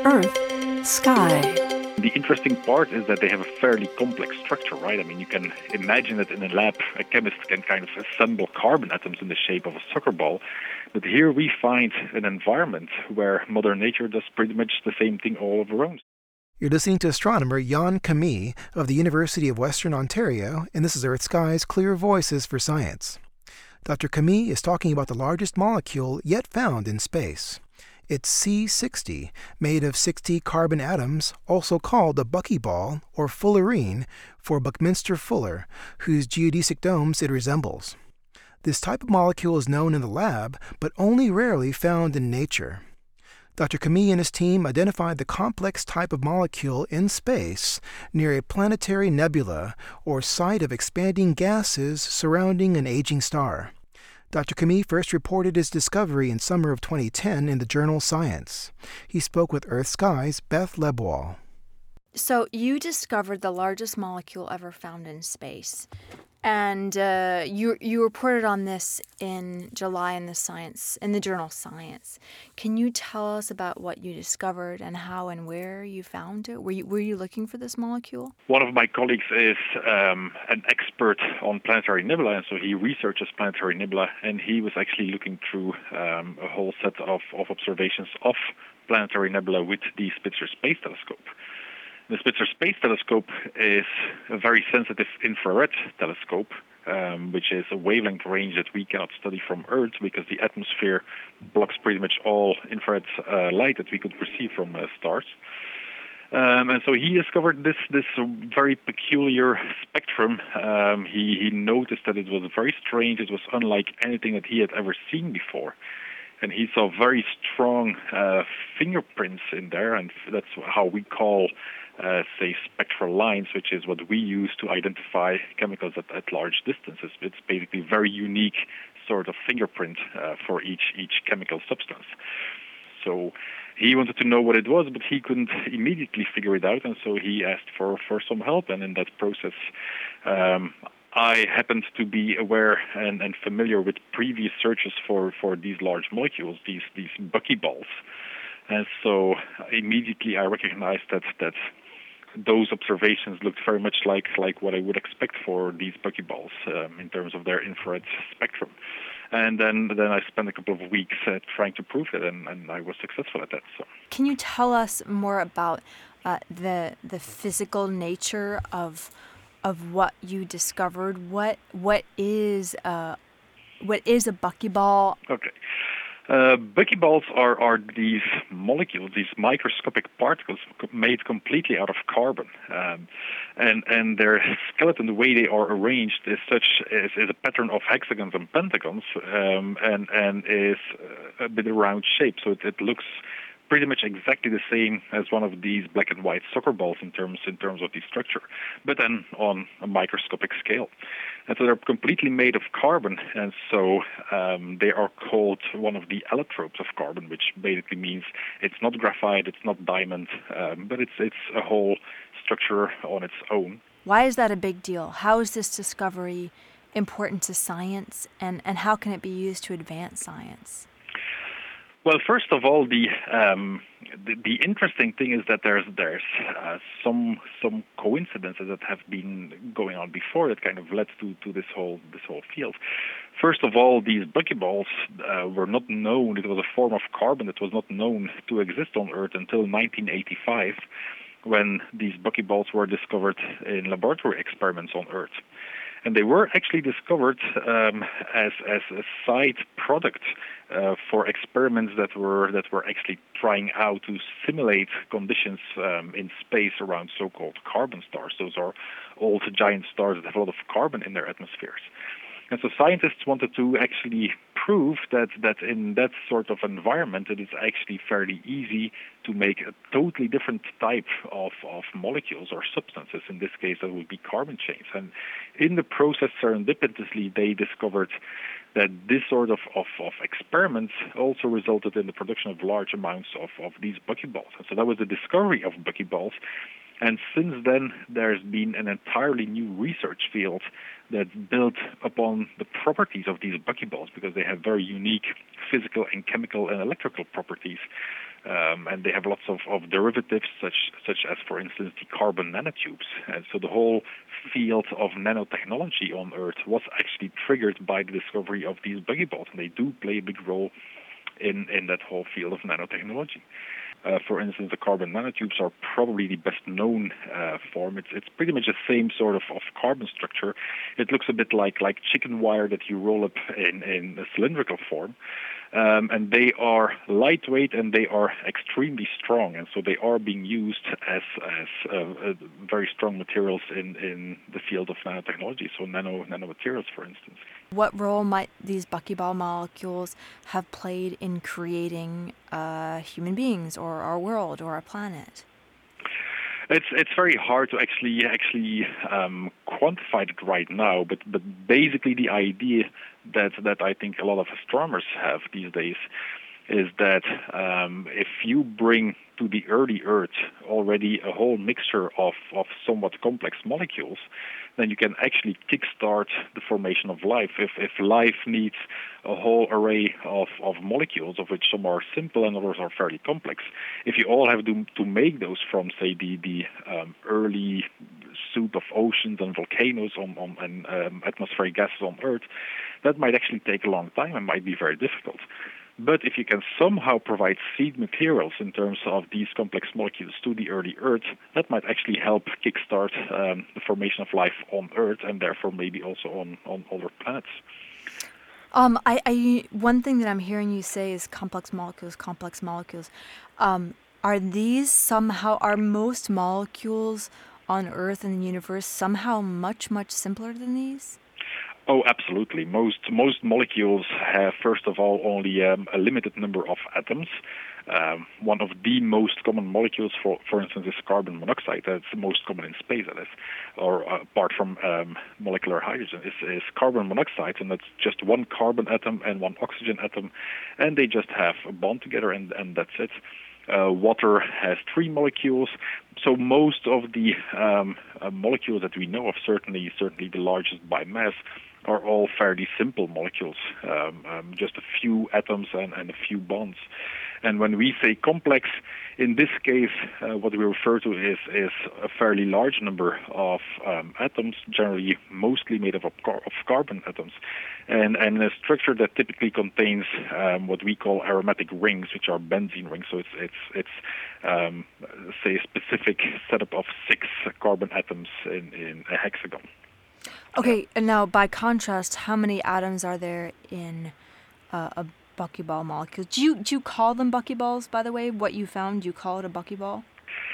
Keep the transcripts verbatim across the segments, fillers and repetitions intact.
Earth, Sky. The interesting part is that they have a fairly complex structure, right? I mean, you can imagine that in a lab, a chemist can kind of assemble carbon atoms in the shape of a soccer ball. But here we find an environment where Mother Nature does pretty much the same thing all around. You're listening to astronomer Jan Camille of the University of Western Ontario, and this is Earth Sky's Clear Voices for Science. Doctor Camille is talking about the largest molecule yet found in space. It's C sixty, made of sixty carbon atoms, also called a buckyball or fullerene for Buckminster Fuller, whose geodesic domes it resembles. This type of molecule is known in the lab, but only rarely found in nature. Doctor Camille and his team identified the complex type of molecule in space near a planetary nebula, or site of expanding gases surrounding an aging star. Doctor Camille first reported his discovery in summer of twenty ten in the journal Science. He spoke with Earth Sky's Beth Lebois. So you discovered the largest molecule ever found in space. And uh, you you reported on this in July in the Science in the journal Science. Can you tell us about what you discovered and how and where you found it? Were you were you looking for this molecule? One of my colleagues is um, an expert on planetary nebula, and so he researches planetary nebula, and he was actually looking through um, a whole set of, of observations of planetary nebula with the Spitzer Space Telescope. The Spitzer Space Telescope is a very sensitive infrared telescope, um, which is a wavelength range that we cannot study from Earth because the atmosphere blocks pretty much all infrared uh, light that we could receive from uh, stars. Um, and so he discovered this this very peculiar spectrum. Um, he, he noticed that it was very strange. It was unlike anything that he had ever seen before. And he saw very strong uh, fingerprints in there, and that's how we call, uh, say, spectral lines, which is what we use to identify chemicals at, at large distances. It's basically a very unique sort of fingerprint uh, for each each chemical substance. So he wanted to know what it was, but he couldn't immediately figure it out, and so he asked for, for some help. And in that process, um, I happened to be aware and, and familiar with previous searches for, for these large molecules, these these buckyballs. And so immediately I recognized that that those observations looked very much like, like what I would expect for these buckyballs um, in terms of their infrared spectrum. And then then I spent a couple of weeks uh, trying to prove it, and, and I was successful at that. So, can you tell us more about uh, the the physical nature of of what you discovered? What what is uh what is a buckyball? Okay. Uh, buckyballs are, are these molecules, these microscopic particles made completely out of carbon. Um, and, and their skeleton, the way they are arranged, is such is, is a pattern of hexagons and pentagons, um, and, and is a bit a round shape. So it, it looks pretty much exactly the same as one of these black and white soccer balls in terms in terms of the structure, but then on a microscopic scale. And so they're completely made of carbon, and so um, they are called one of the allotropes of carbon, which basically means it's not graphite, it's not diamond, um, but it's it's a whole structure on its own. Why is that a big deal? How is this discovery important to science, and, and how can it be used to advance science? Well, first of all, the um, the, the interesting thing is that there's there's uh, some some coincidences that have been going on before that kind of led to, to this whole this whole field. First of all, these buckyballs uh, were not known. It was a form of carbon that was not known to exist on Earth until nineteen eighty-five, when these buckyballs were discovered in laboratory experiments on Earth. And they were actually discovered um, as as a side product uh, for experiments that were that were actually trying out to simulate conditions um, in space around so-called carbon stars. Those are old giant stars that have a lot of carbon in their atmospheres. And so scientists wanted to actually prove that, that in that sort of environment, it is actually fairly easy to make a totally different type of, of molecules or substances. In this case, that would be carbon chains. And in the process, serendipitously, they discovered that this sort of, of, of experiments also resulted in the production of large amounts of, of these buckyballs. And so that was the discovery of buckyballs. And since then, there's been an entirely new research field that's built upon the properties of these buckyballs, because they have very unique physical and chemical and electrical properties, Um, and they have lots of, of derivatives, such such as, for instance, the carbon nanotubes. And so the whole field of nanotechnology on Earth was actually triggered by the discovery of these buckyballs, and they do play a big role in, in that whole field of nanotechnology. Uh, for instance, the carbon nanotubes are probably the best known uh, form. It's it's pretty much the same sort of, of carbon structure. It looks a bit like, like chicken wire that you roll up in, in a cylindrical form. Um, and they are lightweight and they are extremely strong, and so they are being used as as uh, uh, very strong materials in, in the field of nanotechnology, so nano nanomaterials, for instance. What role might these buckyball molecules have played in creating uh, human beings or our world or our planet? It's it's very hard to actually actually um, quantify it right now, but but basically the idea that that I think a lot of astronomers have these days is that um, if you bring to the early Earth already a whole mixture of, of somewhat complex molecules, then you can actually kickstart the formation of life. If if life needs a whole array of, of molecules, of which some are simple and others are fairly complex, if you all have to, to make those from, say, the, the um, early soup of oceans and volcanoes on, on and um, atmospheric gases on Earth, that might actually take a long time and might be very difficult. But if you can somehow provide seed materials in terms of these complex molecules to the early Earth, that might actually help kickstart um, the formation of life on Earth and therefore maybe also on, on other planets. Um, I, I one thing that I'm hearing you say is complex molecules, complex molecules. Um, are these somehow, are most molecules on Earth and the universe somehow much, much simpler than these? Oh, absolutely. Most most molecules have, first of all, only um, a limited number of atoms. Um, one of the most common molecules, for for instance, is carbon monoxide. That's the most common in space, that is, or uh, apart from um, molecular hydrogen, is, is carbon monoxide, and that's just one carbon atom and one oxygen atom, and they just have a bond together, and, and that's it. Uh, water has three molecules, so most of the um, uh, molecules that we know of, certainly certainly the largest by mass, are all fairly simple molecules, um, um, just a few atoms and, and a few bonds. And when we say complex, in this case, uh, what we refer to is, is a fairly large number of um, atoms, generally mostly made up of, car- of carbon atoms, and, and a structure that typically contains um, what we call aromatic rings, which are benzene rings. So it's it's it's um, say a specific setup of six carbon atoms in, in a hexagon. Okay, and now by contrast, how many atoms are there in uh, a buckyball molecule? Do you do you call them buckyballs, by the way? What you found, do you call it a buckyball?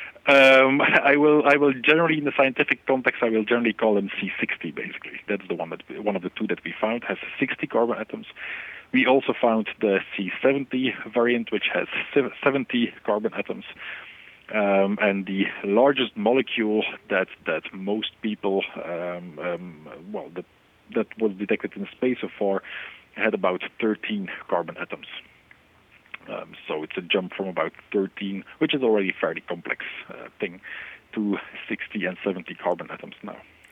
Um, I will. I will generally, in the scientific context, I will generally call them C sixty. Basically, that's the one that one of the two that we found has sixty carbon atoms. We also found the C seventy variant, which has seventy carbon atoms. Um, and the largest molecule that that most people, um, um, well, that that was detected in space so far, had about thirteen carbon atoms. Um, so it's a jump from about thirteen, which is already a fairly complex uh, thing, to sixty and seventy carbon atoms now.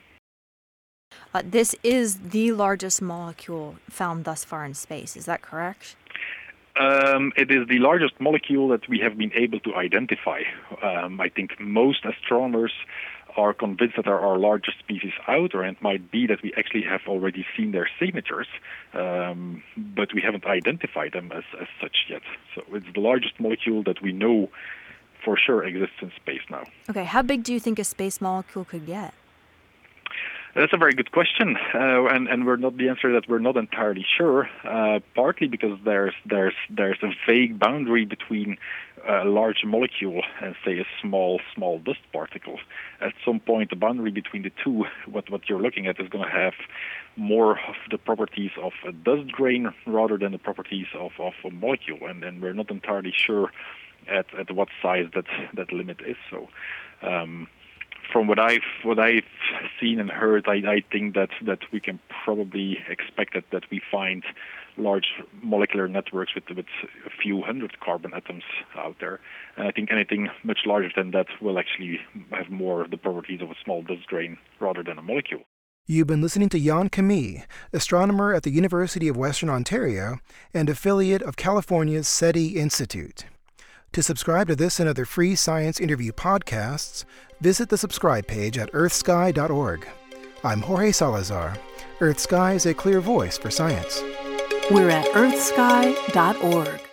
Uh, this is the largest molecule found thus far in space. Is that correct? Um, it is the largest molecule that we have been able to identify. Um, I think most astronomers are convinced that there are larger species out there, and it might be that we actually have already seen their signatures, um, but we haven't identified them as, as such yet. So it's the largest molecule that we know for sure exists in space now. Okay, how big do you think a space molecule could get? That's a very good question, uh, and and we're not the answer that we're not entirely sure. Uh, partly because there's there's there's a vague boundary between a large molecule and say a small small dust particle. At some point, the boundary between the two, what what you're looking at, is going to have more of the properties of a dust grain rather than the properties of, of a molecule, and and we're not entirely sure at at what size that that limit is. So. Um, From what I've what I've seen and heard, I, I think that, that we can probably expect that, that we find large molecular networks with with a few hundred carbon atoms out there. And I think anything much larger than that will actually have more of the properties of a small dust grain rather than a molecule. You've been listening to Jan Camille, astronomer at the University of Western Ontario and affiliate of California's SETI Institute. To subscribe to this and other free science interview podcasts, visit the subscribe page at earth sky dot org. I'm Jorge Salazar. EarthSky is a clear voice for science. We're at earth sky dot org.